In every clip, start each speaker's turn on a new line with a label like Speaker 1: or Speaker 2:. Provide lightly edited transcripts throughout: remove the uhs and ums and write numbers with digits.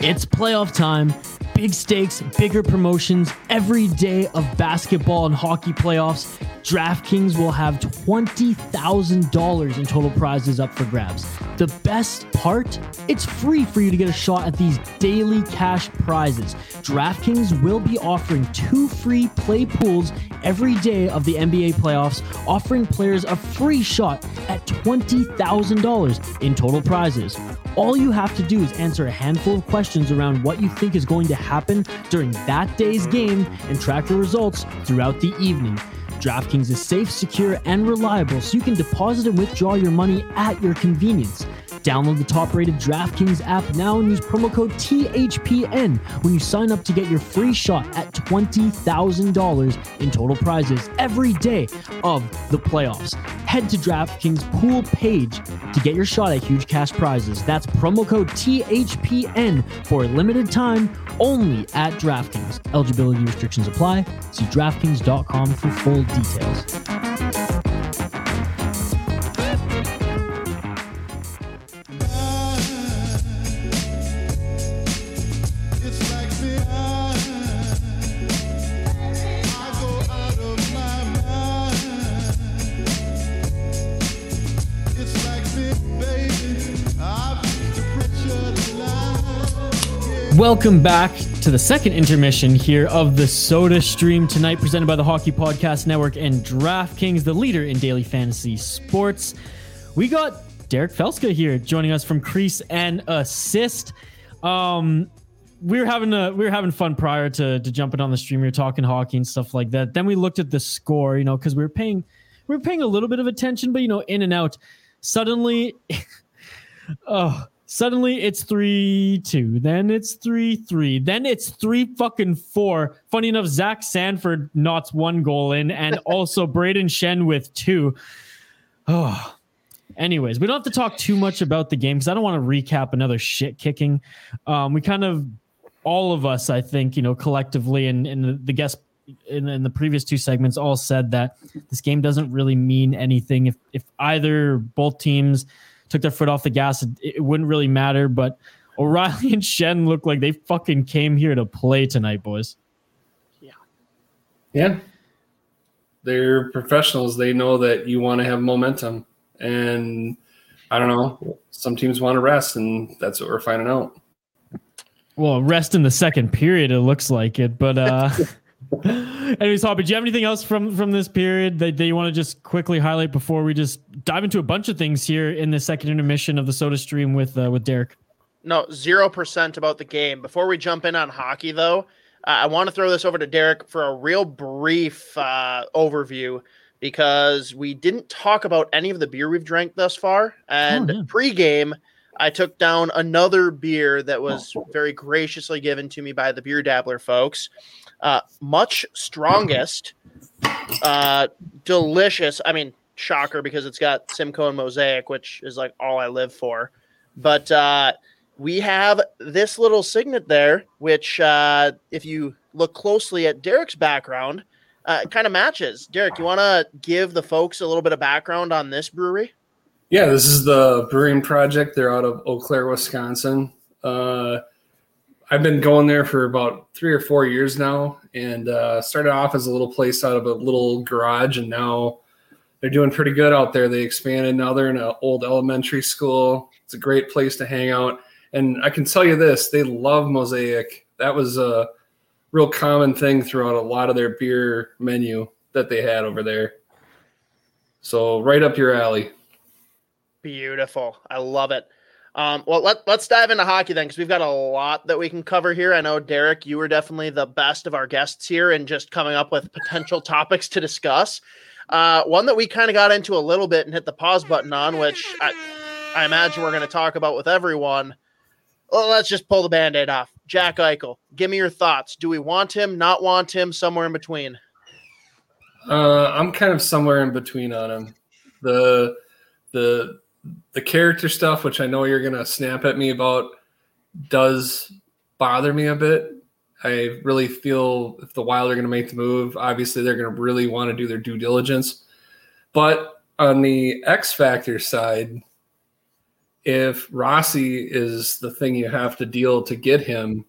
Speaker 1: It's playoff time. Big stakes, bigger promotions, every day of basketball and hockey playoffs. DraftKings will have $20,000 in total prizes up for grabs. The best part? It's free for you to get a shot at these daily cash prizes. DraftKings will be offering 2 free play pools every day of the NBA playoffs, offering players a free shot at $20,000 in total prizes. All you have to do is answer a handful of questions around what you think is going to happen during that day's game and track the results throughout the evening. DraftKings is safe, secure, and reliable, so you can deposit and withdraw your money at your convenience. Download the top-rated DraftKings app now and use promo code THPN when you sign up to get your free shot at $20,000 in total prizes every day of the playoffs. Head to DraftKings pool page to get your shot at huge cash prizes. That's promo code THPN for a limited time only at DraftKings. Eligibility restrictions apply. See DraftKings.com for full details. Welcome back to the second intermission here of the Soda Stream tonight, presented by the Hockey Podcast Network and DraftKings, the leader in daily fantasy sports. We got Derek Felska here joining us from Crease and Assist. We were having fun prior to jumping on the stream. We were talking hockey and stuff like that. Then we looked at the score, because we were paying a little bit of attention, but in and out. Suddenly, Suddenly it's 3-2, then it's 3-3, then it's 3-4. Funny enough, Zach Sanford knots 1 goal in, and also Braden Shen with 2. Oh, anyways, we don't have to talk too much about the game because I don't want to recap another shit kicking. We kind of, all of us, I think, collectively, and the guests in the previous 2 segments all said that this game doesn't really mean anything. If either both teams took their foot off the gas, it wouldn't really matter. But O'Reilly and Shen look like they fucking came here to play tonight, boys.
Speaker 2: Yeah. They're professionals. They know that you want to have momentum. And I don't know, some teams want to rest, and that's what we're finding out.
Speaker 1: Well, rest in the second period, it looks like it. But anyways, Hoppy, do you have anything else from this period that you want to just quickly highlight before we just dive into a bunch of things here in the second intermission of the Soda Stream with Derek?
Speaker 3: No, 0% about the game. Before we jump in on hockey, though, I want to throw this over to Derek for a real brief overview, because we didn't talk about any of the beer we've drank thus far. And pregame, I took down another beer that was very graciously given to me by the Beer Dabbler folks. Much strongest, delicious. I mean, shocker, because it's got Simcoe and Mosaic, which is like all I live for. But we have this little signet there, which if you look closely at Derek's background, kind of matches. Derek, you want to give the folks a little bit of background on this brewery?
Speaker 2: Yeah, this is the Brewing Project. They're out of Eau Claire, Wisconsin. I've been going there for about 3 or 4 years now, and started off as a little place out of a little garage, and now they're doing pretty good out there. They expanded. Now they're in an old elementary school. It's a great place to hang out. And I can tell you this, they love Mosaic. That was a real common thing throughout a lot of their beer menu that they had over there. So right up your alley.
Speaker 3: Beautiful. I love it. Well, let's dive into hockey then, because we've got a lot that we can cover here. I know, Derek, you were definitely the best of our guests here and just coming up with potential topics to discuss. One that we kind of got into a little bit and hit the pause button on, which I imagine we're going to talk about with everyone. Well, let's just pull the Band-Aid off. Jack Eichel, give me your thoughts. Do we want him, not want him, somewhere in between?
Speaker 2: I'm kind of somewhere in between on him. The character stuff, which I know you're going to snap at me about, does bother me a bit. I really feel if the Wild are going to make the move, obviously they're going to really want to do their due diligence. But on the X Factor side, if Rossi is the thing you have to deal to get him,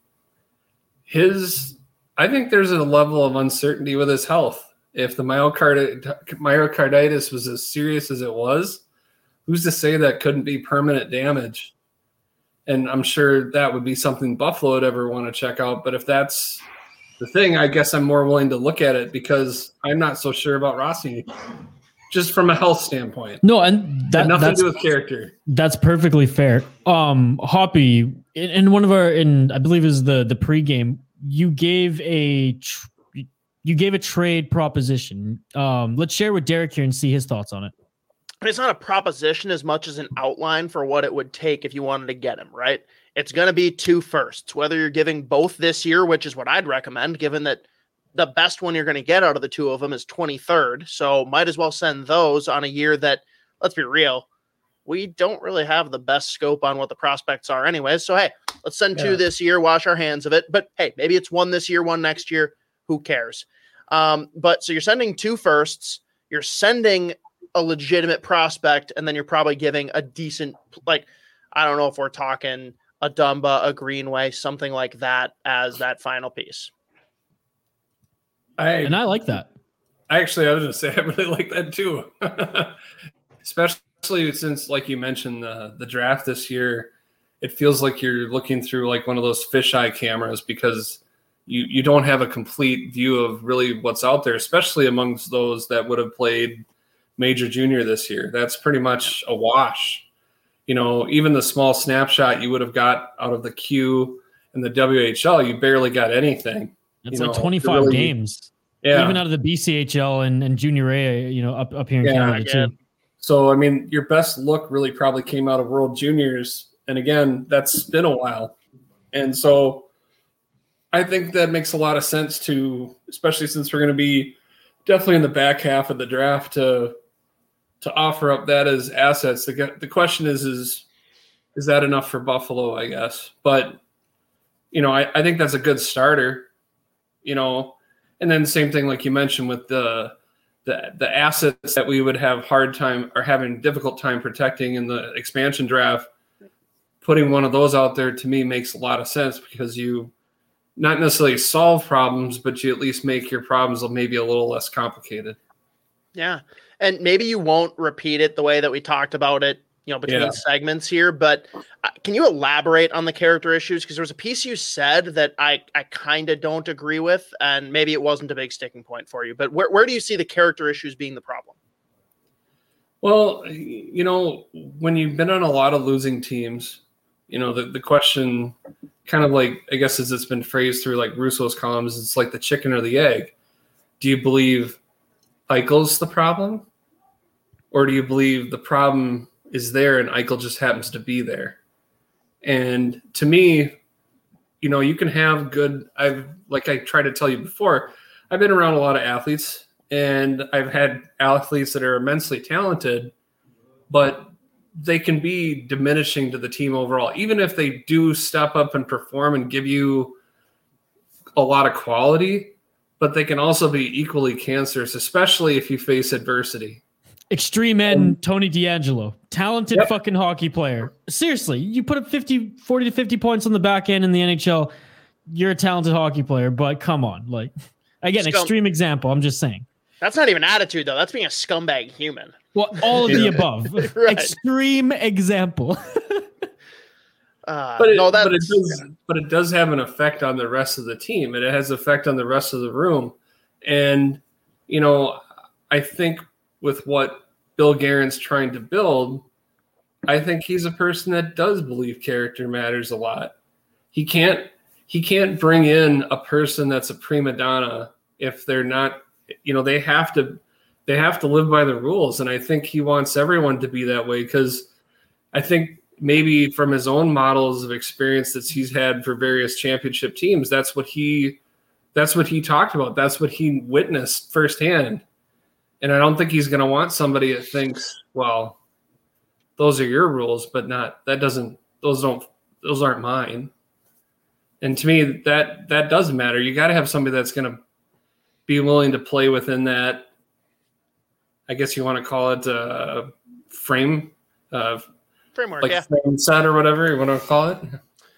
Speaker 2: I think there's a level of uncertainty with his health. If the myocarditis was as serious as it was, who's to say that couldn't be permanent damage? And I'm sure that would be something Buffalo would ever want to check out. But if that's the thing, I guess I'm more willing to look at it because I'm not so sure about Rossi, just from a health standpoint.
Speaker 1: No, and
Speaker 2: nothing to do with character.
Speaker 1: That's perfectly fair. Hoppy, in one of I believe it was the pregame, you gave a trade proposition. Let's share with Derek here and see his thoughts on it.
Speaker 3: It's not a proposition as much as an outline for what it would take if you wanted to get him, right? It's going to be 2 firsts, whether you're giving both this year, which is what I'd recommend, given that the best one you're going to get out of the 2 of them is 23rd. So might as well send those on a year that, let's be real, we don't really have the best scope on what the prospects are anyway. So, hey, let's send 2 this year, wash our hands of it. But hey, maybe it's 1 this year, 1 next year. Who cares? But so you're sending 2 firsts, you're sending a legitimate prospect, and then you're probably giving a decent, like, I don't know if we're talking a Dumba, a Greenway, something like that as that final piece.
Speaker 1: I like that.
Speaker 2: I was going to say, I really like that too. Especially since, like you mentioned, the draft this year, it feels like you're looking through like one of those fisheye cameras because you don't have a complete view of really what's out there, especially amongst those that would have played major junior this year. That's pretty much a wash. Even the small snapshot you would have got out of the Q and the WHL, you barely got anything.
Speaker 1: It's like 25 games. Yeah. Even out of the BCHL and Junior A, up here in Canada too.
Speaker 2: So, I mean, your best look really probably came out of World Juniors. And again, that's been a while. And so I think that makes a lot of sense to, especially since we're going to be definitely in the back half of the draft, to offer up that as assets. The question is that enough for Buffalo, I guess? But, I think that's a good starter, and then same thing, like you mentioned, with the assets that we would have hard time or having difficult time protecting in the expansion draft, putting one of those out there to me makes a lot of sense because you not necessarily solve problems, but you at least make your problems maybe a little less complicated.
Speaker 3: Yeah. And maybe you won't repeat it the way that we talked about it, between segments here, but can you elaborate on the character issues? Because there was a piece you said that I kind of don't agree with, and maybe it wasn't a big sticking point for you, but where do you see the character issues being the problem?
Speaker 2: Well, when you've been on a lot of losing teams, the question kind of like, I guess as it's been phrased through like Russo's columns, it's like the chicken or the egg. Do you believe Eichel's the problem? Or do you believe the problem is there and Eichel just happens to be there? And to me, you can have good, like I tried to tell you before, I've been around a lot of athletes and I've had athletes that are immensely talented, but they can be diminishing to the team overall, even if they do step up and perform and give you a lot of quality, but they can also be equally cancerous, especially if you face adversity.
Speaker 1: Extreme Ed Tony DeAngelo, talented fucking hockey player. Seriously, you put up 40 to 50 points on the back end in the NHL, you're a talented hockey player, but come on. Like, again, extreme example, I'm just saying.
Speaker 3: That's not even attitude, though. That's being a scumbag human.
Speaker 1: Well, all of the above. Right. Extreme example.
Speaker 2: But it does have an effect on the rest of the team. And it has an effect on the rest of the room. And, I think with what Bill Guerin's trying to build, I think he's a person that does believe character matters a lot. He can't bring in a person that's a prima donna if they're not, they have to live by the rules. And I think he wants everyone to be that way because I think maybe from his own models of experience that he's had for various championship teams, that's what he talked about. That's what he witnessed firsthand. And I don't think he's going to want somebody that thinks, well, those are your rules, but those aren't mine. And to me, that does matter. You got to have somebody that's going to be willing to play within that, I guess you want to call it a frame of
Speaker 3: Framework,
Speaker 2: like
Speaker 3: yeah.
Speaker 2: frame set or whatever you want to call it.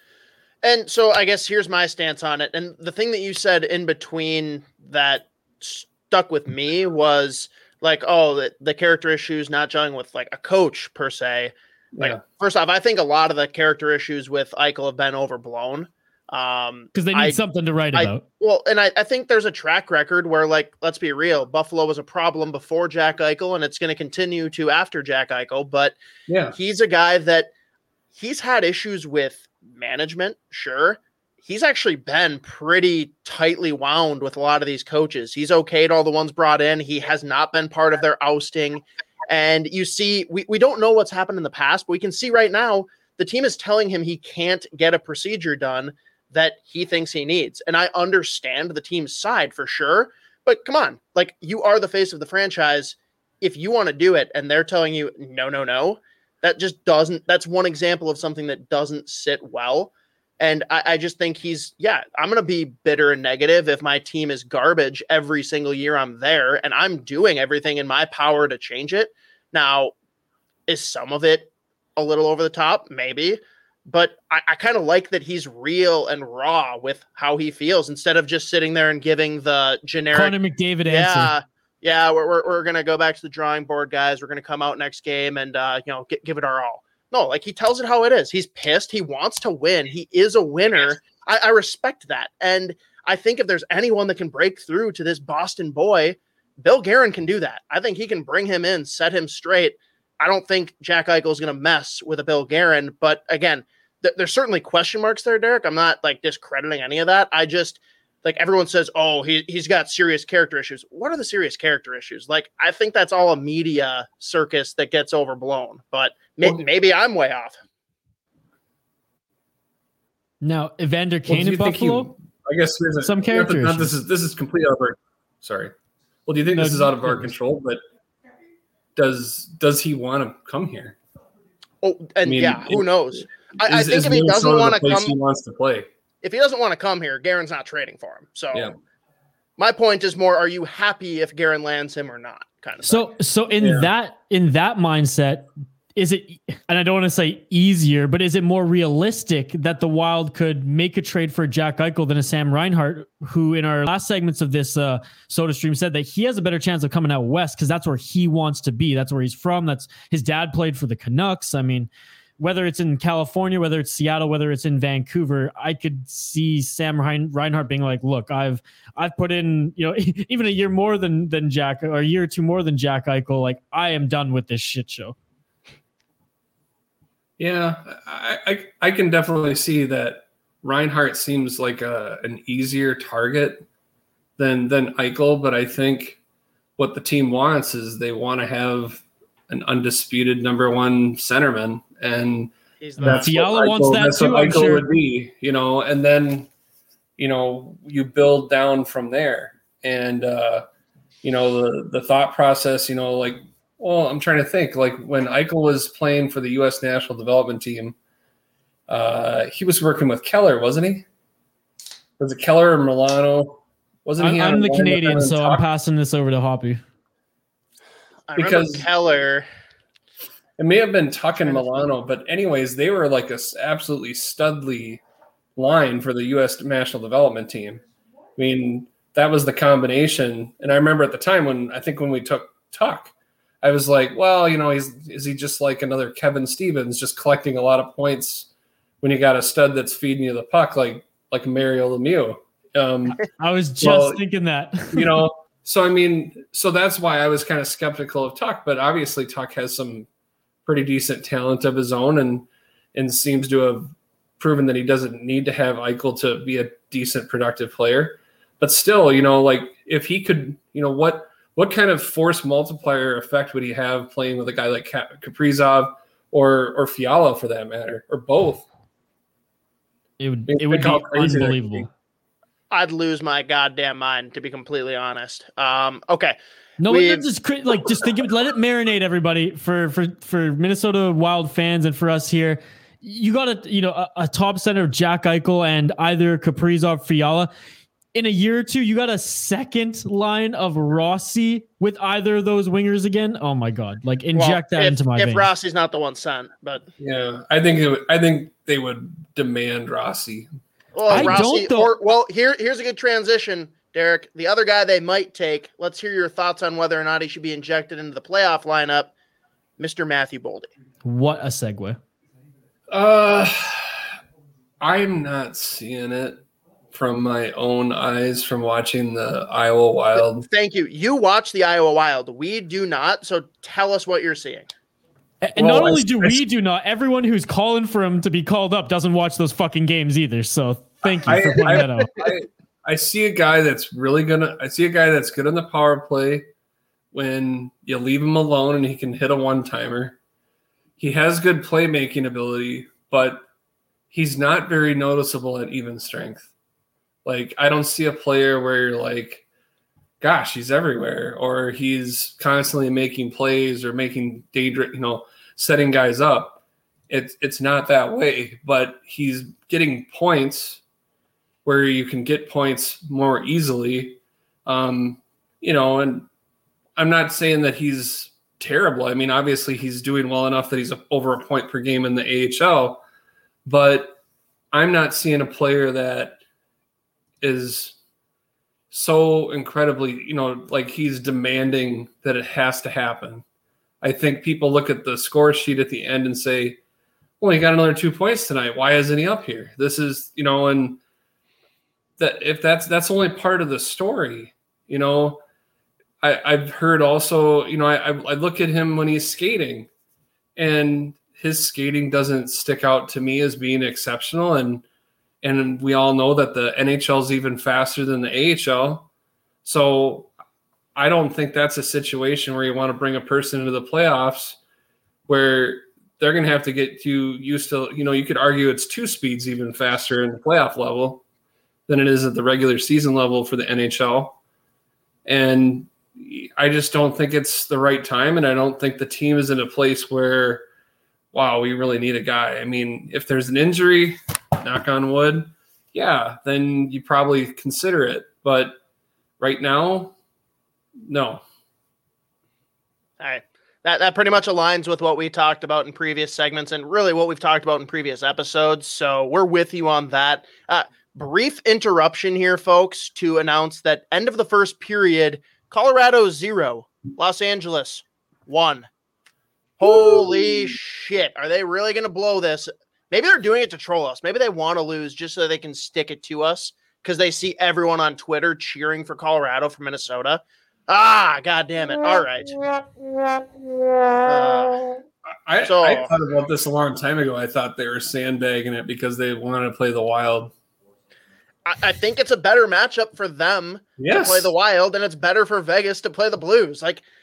Speaker 3: And so I guess here's my stance on it. And the thing that you said in between that stuck with me was like, oh, the character issues not gelling with like a coach per se. Like, first off, I think a lot of the character issues with Eichel have been overblown.
Speaker 1: Because they need something to write about.
Speaker 3: And I think there's a track record where, like, let's be real, Buffalo was a problem before Jack Eichel, and it's going to continue to after Jack Eichel. But he's a guy that he's had issues with management, sure. He's actually been pretty tightly wound with a lot of these coaches. He's okayed all the ones brought in. He has not been part of their ousting. And you see, we don't know what's happened in the past, but we can see right now the team is telling him he can't get a procedure done that he thinks he needs. And I understand the team's side for sure, but come on, like, you are the face of the franchise. If you want to do it and they're telling you, no, that just doesn't, that's one example of something that doesn't sit well. And I just think I'm going to be bitter and negative if my team is garbage every single year I'm there and I'm doing everything in my power to change it. Now, is some of it a little over the top? Maybe. But I kind of like that he's real and raw with how he feels instead of just sitting there and giving the generic
Speaker 1: Connor McDavid answer.
Speaker 3: Yeah, we're going to go back to the drawing board, guys. We're going to come out next game and give it our all. No, like, he tells it how it is. He's pissed. He wants to win. He is a winner. I respect that. And I think if there's anyone that can break through to this Boston boy, Bill Guerin can do that. I think he can bring him in, set him straight. I don't think Jack Eichel is going to mess with a Bill Guerin. But again, there's certainly question marks there, Derek. I'm not like discrediting any of that. I just, like, everyone says, oh, he's got serious character issues. What are the serious character issues? Like, I think that's all a media circus that gets overblown, but maybe I'm way off.
Speaker 1: Now, Evander Kane in Buffalo,
Speaker 2: I guess here's
Speaker 1: some characters.
Speaker 2: This is completely out of our, sorry. Well, do you think this is out of our control? But does he want to come here?
Speaker 3: Oh, and who knows? I think if he doesn't want to come,
Speaker 2: he wants to play.
Speaker 3: If he doesn't want to come here, Guerin's not trading for him. So my point is more, are you happy if Guerin lands him or not? Kind of.
Speaker 1: So in that mindset, is it, and I don't want to say easier, but is it more realistic that the Wild could make a trade for Jack Eichel than a Sam Reinhart, who in our last segments of this Soda Stream said that he has a better chance of coming out west because that's where he wants to be. That's where he's from. That's his dad played for the Canucks. I mean, whether it's in California, whether it's Seattle, whether it's in Vancouver, I could see Sam Reinhart being like, look, I've put in, even a year more than Jack, or a year or two more than Jack Eichel. Like, I am done with this shit show.
Speaker 2: Yeah, I can definitely see that Reinhart seems like an easier target than Eichel, but I think what the team wants is they want to have an undisputed number one centerman, and
Speaker 1: that's Fiala wants that too.
Speaker 2: What Eichel would be, and then you build down from there, and the thought process, well, I'm trying to think, like when Eichel was playing for the U.S. national development team, he was working with Keller, wasn't he? Was it Keller or Milano? Wasn't he?
Speaker 1: I'm the Canadian, so I'm passing this over to Hoppy.
Speaker 3: Because Keller,
Speaker 2: it may have been Tuck and Milano, but anyways, they were like a absolutely studly line for the U.S. national development team. I mean, that was the combination. And I remember at the time when we took Tuck, I was like, well, is he just like another Kevin Stevens, just collecting a lot of points when you got a stud that's feeding you the puck, like Mario Lemieux.
Speaker 1: I was just thinking that.
Speaker 2: So that's why I was kind of skeptical of Tuck, but obviously Tuck has some pretty decent talent of his own and seems to have proven that he doesn't need to have Eichel to be a decent, productive player. But still, like if he could, what kind of force multiplier effect would he have playing with a guy like Kaprizov or Fiala for that matter, or both?
Speaker 1: It would be unbelievable.
Speaker 3: I'd lose my goddamn mind, to be completely honest. Okay.
Speaker 1: No, just think of it. Let it marinate, everybody. For Minnesota Wild fans and for us here, you got a top center of Jack Eichel and either Kaprizov, Fiala. in a year or two, you got a second line of Rossi with either of those wingers again. Oh my God. Like inject that into my veins.
Speaker 3: If Rossi's not the one sent, but
Speaker 2: yeah, I think they would demand Rossi.
Speaker 3: Well,
Speaker 1: I
Speaker 3: Rossi,
Speaker 1: don't though.
Speaker 3: Here's a good transition, Derek. The other guy they might take, let's hear your thoughts on whether or not he should be injected into the playoff lineup, Mr. Matthew Boldy.
Speaker 1: What a segue.
Speaker 2: I'm not seeing it from my own eyes from watching the Iowa Wild.
Speaker 3: Thank you. You watch the Iowa Wild. We do not, so tell us what you're seeing.
Speaker 1: And not only do we do not, everyone who's calling for him to be called up doesn't watch those fucking games either. So thank you for pointing that out.
Speaker 2: I see a guy that's really I see a guy that's good on the power play when you leave him alone and he can hit a one-timer. He has good playmaking ability, but he's not very noticeable at even strength. Like, I don't see a player where you're like, gosh, he's everywhere, or he's constantly making plays or making dangerous, setting guys up. It's not that way, but he's getting points where you can get points more easily. And I'm not saying that he's terrible. I mean, obviously he's doing well enough that he's over a point per game in the AHL, but I'm not seeing a player that is so incredibly, like he's demanding that it has to happen. I think people look at the score sheet at the end and say, well, he got another 2 points tonight. Why isn't he up here? This is, and that if that's only part of the story, I've heard also, I look at him when he's skating and his skating doesn't stick out to me as being exceptional. And we all know that the NHL is even faster than the AHL. So I don't think that's a situation where you want to bring a person into the playoffs where they're going to have to get you used to, you could argue it's 2 speeds even faster in the playoff level than it is at the regular season level for the NHL. And I just don't think it's the right time. And I don't think the team is in a place where, wow, we really need a guy. I mean, if there's an injury, knock on wood, yeah, then you probably consider it. But right now, no.
Speaker 3: All right. That pretty much aligns with what we talked about in previous segments and really what we've talked about in previous episodes. So we're with you on that. Brief interruption here, folks, to announce that end of the first period, Colorado 0, Los Angeles 1. Holy shit. Are they really going to blow this? Maybe they're doing it to troll us. Maybe they want to lose just so they can stick it to us because they see everyone on Twitter cheering for Colorado from Minnesota. God damn it. All right.
Speaker 2: I thought about this a long time ago. I thought they were sandbagging it because they wanted to play the Wild.
Speaker 3: I think it's a better matchup for them to play the Wild, and it's better for Vegas to play the Blues.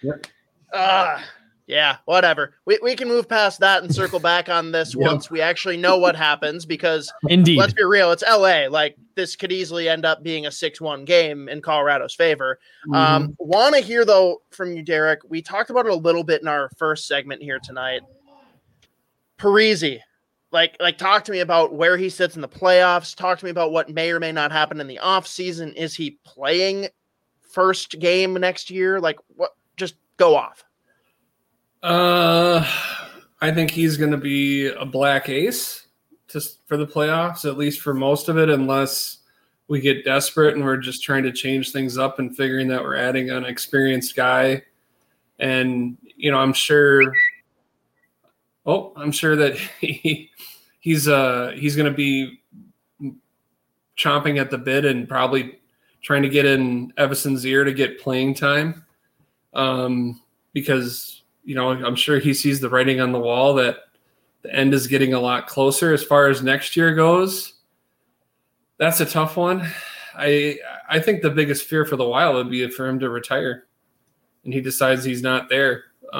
Speaker 3: Yeah, whatever. We can move past that and circle back on this once we actually know what happens because
Speaker 1: Indeed.
Speaker 3: Let's be real, it's LA. Like this could easily end up being a 6-1 game in Colorado's favor. Want to hear though from you, Derek. We talked about it a little bit in our first segment here tonight. Parise, like talk to me about where he sits in the playoffs. Talk to me about what may or may not happen in the offseason. Is he playing first game next year? Like what? Just go off.
Speaker 2: I think he's going to be a black ace for the playoffs, at least for most of it, unless we get desperate and we're just trying to change things up and figuring that we're adding an experienced guy. And, I'm sure that he's going to be chomping at the bit and probably trying to get in Evason's ear to get playing time. Because, I'm sure he sees the writing on the wall that the end is getting a lot closer as far as next year goes. That's a tough one. I think the biggest fear for the Wild would be for him to retire and he decides he's not there.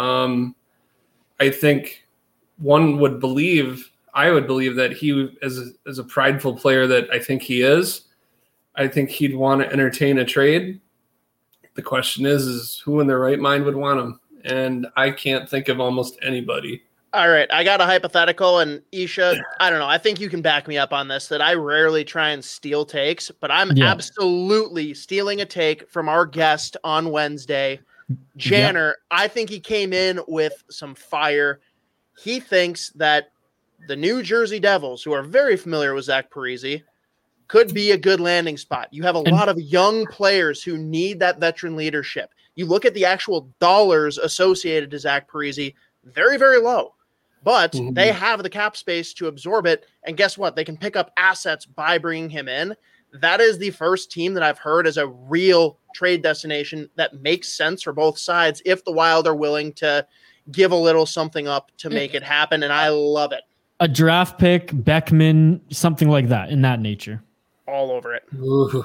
Speaker 2: I think I would believe that he, as a prideful player that I think he is, I think he'd want to entertain a trade. The question is who in their right mind would want him? And I can't think of almost anybody.
Speaker 3: All right, I got a hypothetical, and Isha, I don't know. I think you can back me up on this, that I rarely try and steal takes, but I'm absolutely stealing a take from our guest on Wednesday, Janner. I think he came in with some fire. He thinks that the New Jersey Devils, who are very familiar with Zach Parise, could be a good landing spot. You have a lot of young players who need that veteran leadership. You look at the actual dollars associated to Zach Parise, very, very low. But they have the cap space to absorb it. And guess what? They can pick up assets by bringing him in. That is the first team that I've heard as a real trade destination that makes sense for both sides if the Wild are willing to give a little something up to make it happen. And I love it.
Speaker 1: A draft pick, Beckman, something like that, in that nature.
Speaker 3: All over it.
Speaker 2: Ooh.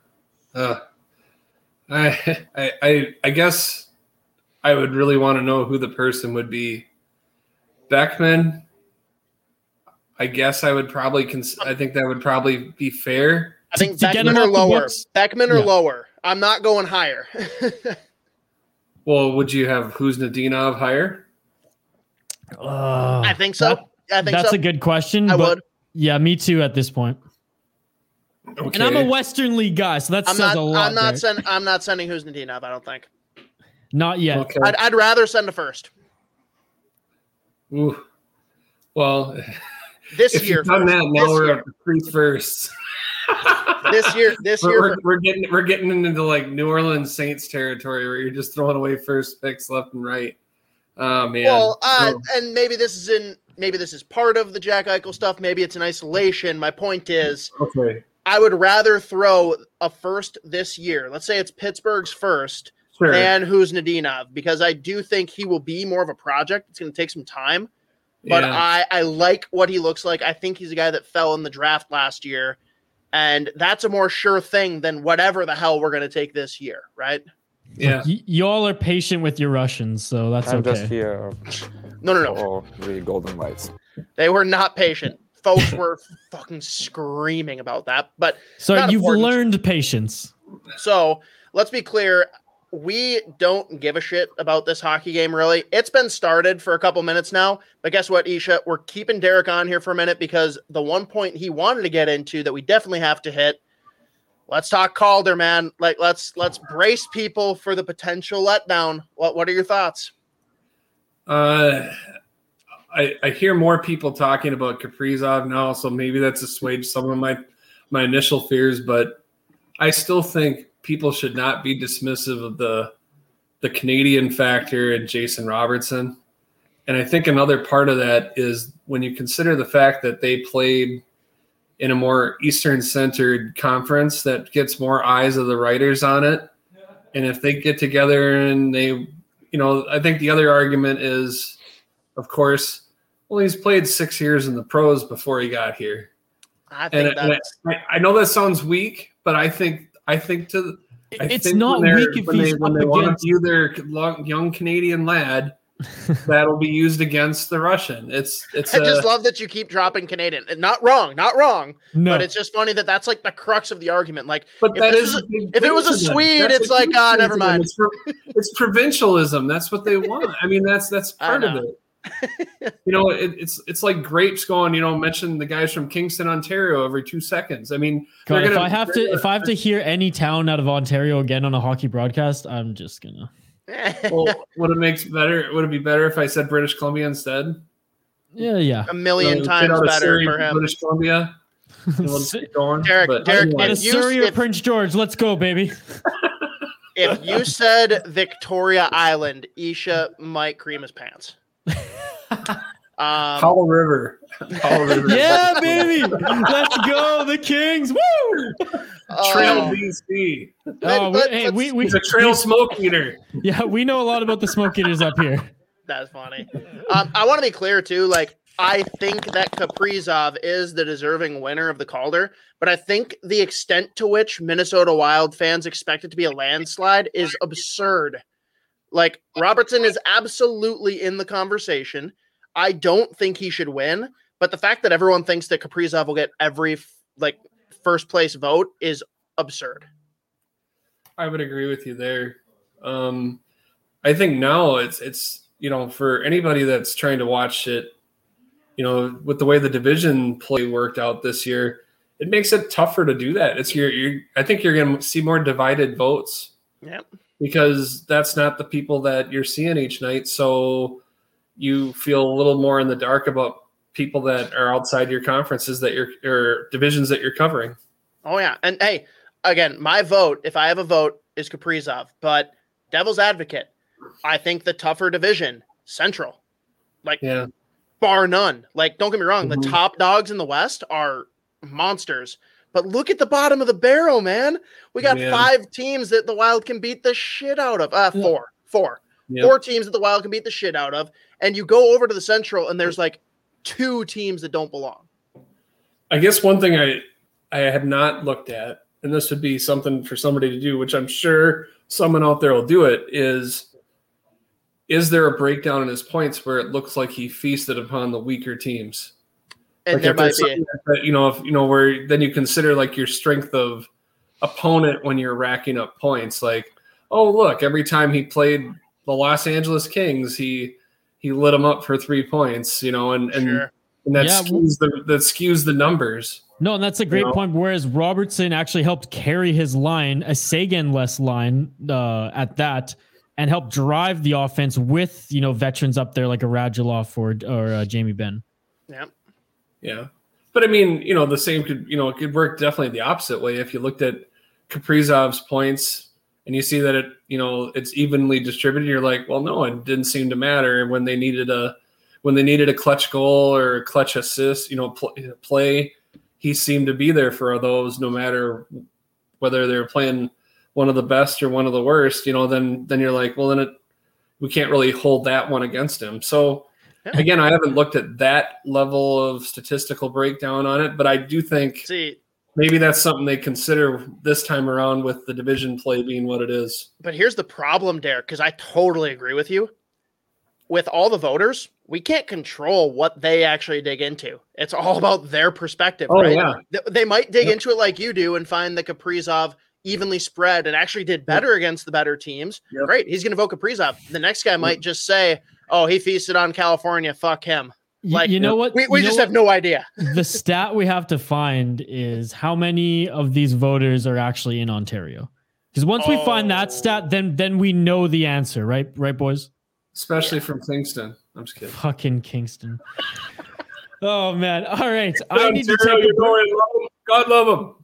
Speaker 2: I guess I would really want to know who the person would be. Beckman, I guess I would probably I think that would probably be fair.
Speaker 3: I think Beckman or lower. Beckman or lower. I'm not going higher.
Speaker 2: Well, would you have Kuznetsov higher?
Speaker 3: I think so.
Speaker 1: That's a good question.
Speaker 3: I would.
Speaker 1: Yeah, me too at this point.
Speaker 2: Okay.
Speaker 1: And I'm a Western League guy, so that says a lot.
Speaker 3: I'm not sending Kuznetsov, I don't think.
Speaker 1: Not yet.
Speaker 2: Okay.
Speaker 3: I'd rather send a first.
Speaker 2: Ooh. Well,
Speaker 3: this year.
Speaker 2: Done that, now we're at the 3 firsts.
Speaker 3: This year,
Speaker 2: we're getting into like New Orleans Saints territory where you're just throwing away first picks left and right. Oh man.
Speaker 3: Well, and maybe this is part of the Jack Eichel stuff. Maybe it's in isolation. My point is,
Speaker 2: okay,
Speaker 3: I would rather throw a first this year. Let's say it's Pittsburgh's first.
Speaker 2: Sure.
Speaker 3: Than Kuznetsov, because I do think he will be more of a project. It's going to take some time, but I like what he looks like. I think he's a guy that fell in the draft last year, and that's a more sure thing than whatever the hell we're going to take this year, right?
Speaker 2: Yeah.
Speaker 1: Y'all are patient with your Russians, so that's
Speaker 4: I'm
Speaker 1: okay.
Speaker 4: just here.
Speaker 3: No.
Speaker 4: Oh, the Golden Knights.
Speaker 3: They were not patient. Folks were fucking screaming about that, but
Speaker 1: so you've learned patience.
Speaker 3: So let's be clear. We don't give a shit about this hockey game, really. It's been started for a couple minutes now, but guess what, Isha? We're keeping Derek on here for a minute because the one point he wanted to get into that we definitely have to hit. Let's talk Calder, man. Like, let's brace people for the potential letdown. What are your thoughts?
Speaker 2: I hear more people talking about Kaprizov now, so maybe that's assuaged some of my initial fears, but I still think people should not be dismissive of the Canadian factor in Jason Robertson. And I think another part of that is when you consider the fact that they played in a more Eastern-centered conference that gets more eyes of the writers on it. And if they get together and I think the other argument is, of course, well, he's played 6 years in the pros before he got here.
Speaker 3: I
Speaker 2: know that sounds weak, but I think
Speaker 1: it's not weak if he's
Speaker 2: when they want to view their young Canadian lad, that'll be used against the Russian. I
Speaker 3: just love that you keep dropping Canadian. Not wrong.
Speaker 1: No.
Speaker 3: But it's just funny that's like the crux of the argument. Like,
Speaker 2: but
Speaker 3: if it was a Swede, it's like, never mind.
Speaker 2: It's provincialism. That's what they want. I mean, that's part of it. It's like grapes going, mention the guys from Kingston, Ontario every 2 seconds. I mean,
Speaker 1: if I have to hear any town out of Ontario again on a hockey broadcast, I'm just gonna.
Speaker 2: Well, would it be better if I said British Columbia instead?
Speaker 1: Yeah.
Speaker 3: A million times better for him.
Speaker 2: British Columbia. We'll keep going.
Speaker 3: Derek,
Speaker 1: out of Surrey or Prince George, let's go, baby.
Speaker 3: If you said Victoria Island, Isha might cream his pants.
Speaker 2: Powell River.
Speaker 1: Yeah, baby. Let's go, the Kings. Woo!
Speaker 2: Trail BC.
Speaker 1: He's
Speaker 2: a trail smoke eater.
Speaker 1: Yeah, we know a lot about the smoke eaters up here.
Speaker 3: That's funny. I want to be clear too. Like, I think that Kaprizov is the deserving winner of the Calder, but I think the extent to which Minnesota Wild fans expect it to be a landslide is absurd. Like, Robertson is absolutely in the conversation. I don't think he should win, but the fact that everyone thinks that Kaprizov will get every first place vote is absurd.
Speaker 2: I would agree with you there. I think now it's for anybody that's trying to watch it, with the way the division play worked out this year, it makes it tougher to do that. It's I think you're going to see more divided votes.
Speaker 3: Yep.
Speaker 2: Because that's not the people that you're seeing each night. So you feel a little more in the dark about people that are outside your conferences or divisions that you're covering.
Speaker 3: Oh yeah. And hey, again, my vote, if I have a vote, is Kaprizov, but devil's advocate, I think the tougher division, Central, bar none. Like, don't get me wrong. The top dogs in the West are monsters. But look at the bottom of the barrel, man. We got 5 teams that the Wild can beat the shit out of. Four. Yep. 4 teams that the Wild can beat the shit out of. And you go over to the Central, and there's 2 teams that don't belong.
Speaker 2: I guess one thing I have not looked at, and this would be something for somebody to do, which I'm sure someone out there will do it, is there a breakdown in his points where it looks like he feasted upon the weaker teams?
Speaker 3: And there might be,
Speaker 2: where then you consider your strength of opponent when you're racking up points. Oh, look, every time he played the Los Angeles Kings, he lit them up for 3 points, and
Speaker 3: sure.
Speaker 2: And that skews the numbers.
Speaker 1: No, and that's a great point. Whereas Robertson actually helped carry his line, a Sagan-less line at that, and helped drive the offense with veterans up there like a Radulov or Jamie Benn.
Speaker 3: Yeah.
Speaker 2: Yeah. But I mean, the same it could work definitely the opposite way. If you looked at Kaprizov's points and you see that it's evenly distributed, you're like, well, no, it didn't seem to matter when they needed a clutch goal or a clutch assist, play. He seemed to be there for those, no matter whether they're playing one of the best or one of the worst, then you're like, well, then we can't really hold that one against him. So, again, I haven't looked at that level of statistical breakdown on it, but I do think maybe that's something they consider this time around with the division play being what it is.
Speaker 3: But here's the problem, Derek, because I totally agree with you. With all the voters, we can't control what they actually dig into. It's all about their perspective, right? Yeah. They might dig into it like you do and find that Kaprizov evenly spread and actually did better against the better teams. Yep. Great. He's going to vote Kaprizov. The next guy might just say, oh, he feasted on California. Fuck him.
Speaker 1: What?
Speaker 3: We just have no idea.
Speaker 1: The stat we have to find is how many of these voters are actually in Ontario. Because once we find that stat, then we know the answer, right? Right, boys?
Speaker 2: Especially from Kingston. I'm just kidding.
Speaker 1: Fucking Kingston. Oh, man. All right. I need to take a break.
Speaker 2: God love him.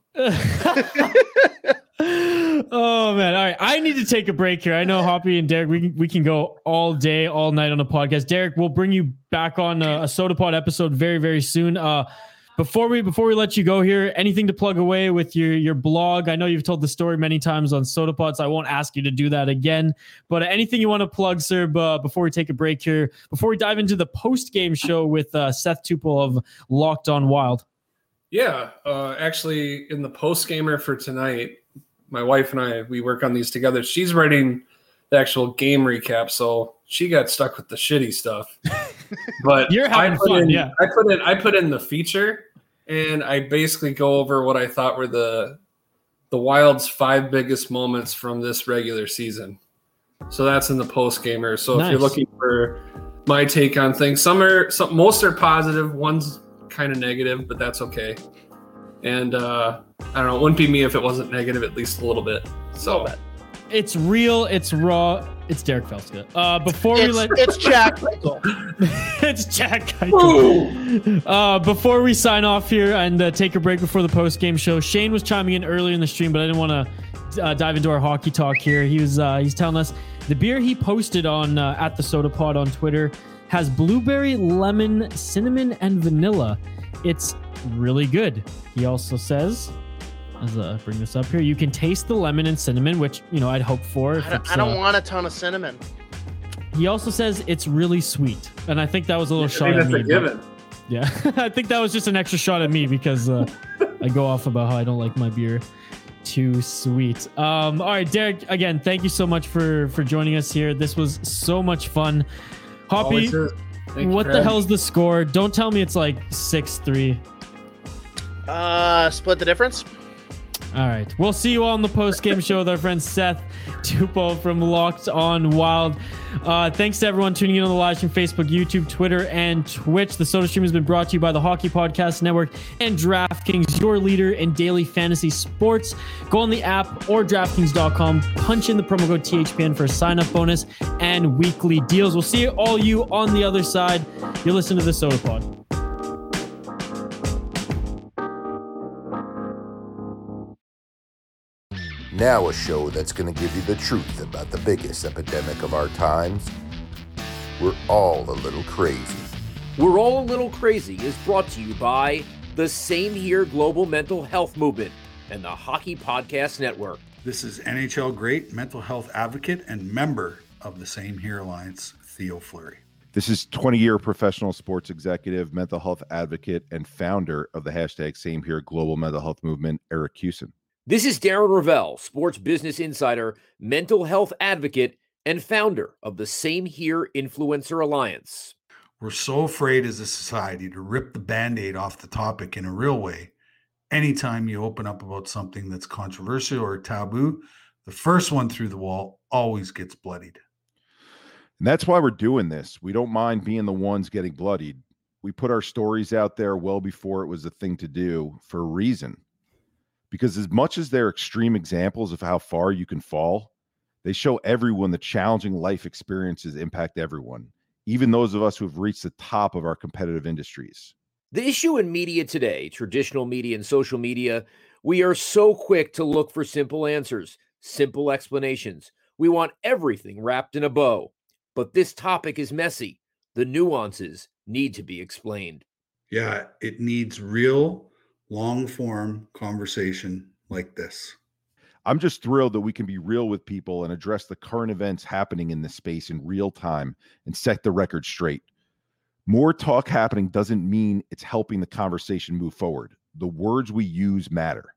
Speaker 1: Oh man! All right, I need to take a break here. I know Hoppy and Derek, we can go all day, all night on the podcast. Derek, we'll bring you back on a SodaPod episode very, very soon. Before we let you go here, anything to plug away with your blog? I know you've told the story many times on SodaPod, so I won't ask you to do that again. But anything you want to plug, sir? Before we take a break here, before we dive into the post game show with Seth Tupel of Locked On Wild.
Speaker 2: Yeah, actually, in the post gamer for tonight, my wife and I, we work on these together. She's writing the actual game recap, so she got stuck with the shitty stuff. But
Speaker 1: you're having fun, yeah.
Speaker 2: I put in the feature, and I basically go over what I thought were the Wild's 5 biggest moments from this regular season. So that's in the post gamer. So If you're looking for my take on things, most are positive, one's kind of negative, but that's okay. And I don't know, it wouldn't be me if it wasn't negative at least a little bit. So
Speaker 1: it's real, it's raw, it's Derek Felska.
Speaker 3: It's Jack Eichel.
Speaker 1: It's Jack Eichel. Before we sign off here and take a break before the post game show, Shane was chiming in earlier in the stream, but I didn't want to dive into our hockey talk here. He's telling us the beer he posted on at the Soda Pod on Twitter has blueberry, lemon, cinnamon, and vanilla. It's really good. He also says, as I bring this up here, you can taste the lemon and cinnamon, which I'd hope for.
Speaker 3: I don't want a ton of cinnamon.
Speaker 1: He also says it's really sweet, and I think that was a little shot at me. Yeah, I think that was just an extra shot at me because I go off about how I don't like my beer too sweet. All right, Derek. Again, thank you so much for joining us here. This was so much fun. Hoppy, what the hell's the score? Don't tell me it's like 6-3.
Speaker 3: Split the difference.
Speaker 1: All right. We'll see you all on the post-game show with our friend Seth Tupou from Locked On Wild. Thanks to everyone tuning in on the live stream, Facebook, YouTube, Twitter, and Twitch. The Soda Stream has been brought to you by the Hockey Podcast Network and DraftKings, your leader in daily fantasy sports. Go on the app or DraftKings.com. Punch in the promo code THPN for a sign-up bonus and weekly deals. We'll see all you on the other side. You're listening to the Soda Pod.
Speaker 4: Now a show that's going to give you the truth about the biggest epidemic of our times. We're all a little crazy.
Speaker 5: We're All a Little Crazy is brought to you by the Same Here Global Mental Health Movement and the Hockey Podcast Network.
Speaker 6: This is NHL great mental health advocate and member of the Same Here Alliance, Theo Fleury.
Speaker 7: This is 20-year professional sports executive, mental health advocate, and founder of the hashtag Same Here Global Mental Health Movement, Eric Hewson.
Speaker 5: This is Darren Ravel, sports business insider, mental health advocate, and founder of the Same Here Influencer Alliance.
Speaker 6: We're so afraid as a society to rip the Band-Aid off the topic in a real way. Anytime you open up about something that's controversial or taboo, the first one through the wall always gets bloodied.
Speaker 7: And that's why we're doing this. We don't mind being the ones getting bloodied. We put our stories out there well before it was a thing to do for a reason. Because as much as they're extreme examples of how far you can fall, they show everyone the challenging life experiences impact everyone, even those of us who have reached the top of our competitive industries.
Speaker 5: The issue in media today, traditional media and social media, we are so quick to look for simple answers, simple explanations. We want everything wrapped in a bow. But this topic is messy. The nuances need to be explained.
Speaker 6: Yeah, it needs real long-form conversation like this.
Speaker 7: I'm just thrilled that we can be real with people and address the current events happening in this space in real time and set the record straight. More talk happening doesn't mean it's helping the conversation move forward. The words we use matter.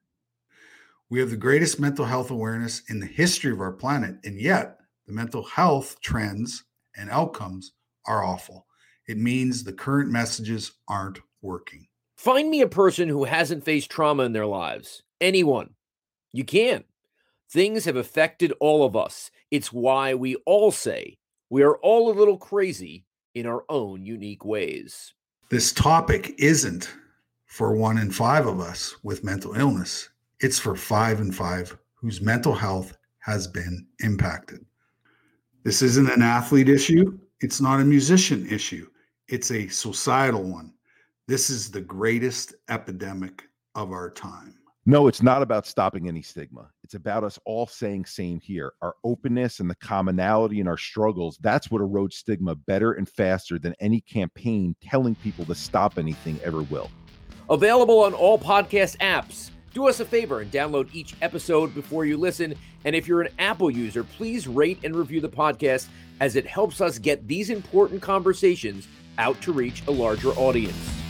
Speaker 6: We have the greatest mental health awareness in the history of our planet, and yet the mental health trends and outcomes are awful. It means the current messages aren't working.
Speaker 5: Find me a person who hasn't faced trauma in their lives. Anyone. You can. Things have affected all of us. It's why we all say we are all a little crazy in our own unique ways.
Speaker 6: This topic isn't for 1 in 5 of us with mental illness. It's for 5 in 5 whose mental health has been impacted. This isn't an athlete issue. It's not a musician issue. It's a societal one. This is the greatest epidemic of our time.
Speaker 7: No, it's not about stopping any stigma. It's about us all saying same here. Our openness and the commonality in our struggles, that's what erodes stigma better and faster than any campaign telling people to stop anything ever will.
Speaker 5: Available on all podcast apps. Do us a favor and download each episode before you listen. And if you're an Apple user, please rate and review the podcast as it helps us get these important conversations out to reach a larger audience.